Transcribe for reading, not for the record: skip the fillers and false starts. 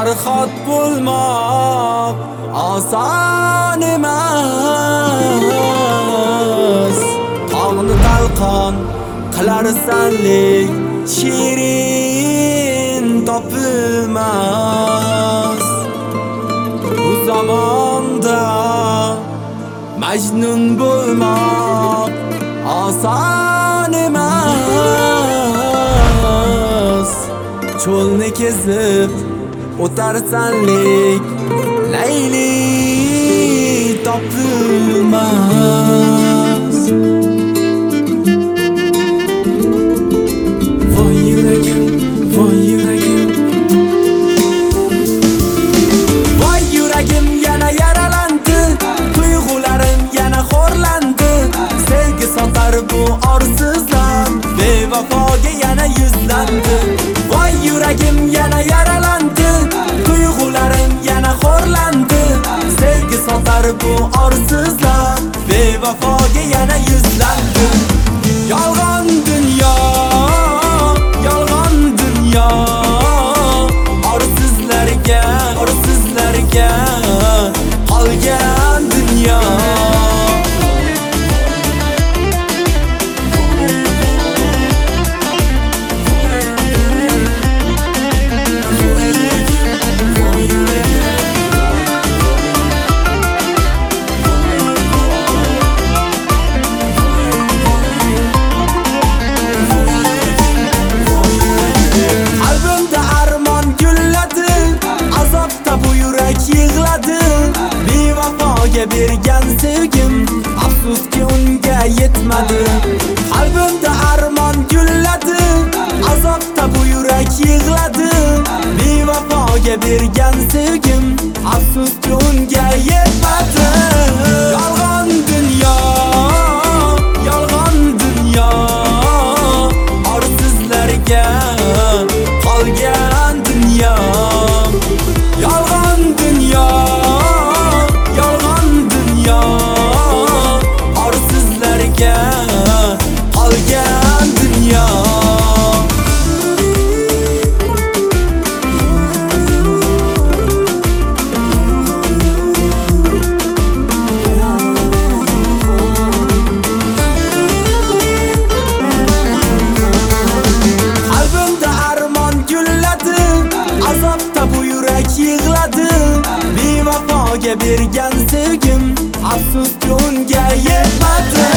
farhod bulmoq oson emas. Tog'ni talqon qilar sanlik shirin topilmas. Bu zamonda Majnun bo'lmoq oson emas. Cho'lni kezib o'tarsanlik Layli topilmas. Voy yuragim, voy yuragim, voy yuragim yana yaralandi, tuyg'ularim yana xo'rlandi. Sevgi sotar bu orsizlar, bevafoga yana yuzlandi. Voy yuragim yana yaralandi, tuyg'ularim yana xo'rlandi. Sevgi sotar bu orsizlar, bevafoga yana yuzlandi. Yolg'on dunyo, yolg'on dunyo, orsizlarga, orsizlarga qolgan dunyo. Bergan sevgim afsuski unga yetmadi. Qalbimda armon gulladi, azobda bu yurak yig'ladi. Bevafoga bergan sevgim afsuski unga yetmadi. Yolg'on dunyo, yolg'on dunyo, orsizlarga qolgan dunyo. Yolg'on dunyo, orsizlarga qolgan dunyo. Qalbimda armon gulladi, azobda bu yurak yig'ladi. Bevafoga bergan sevgim afsuski unga yetmadi.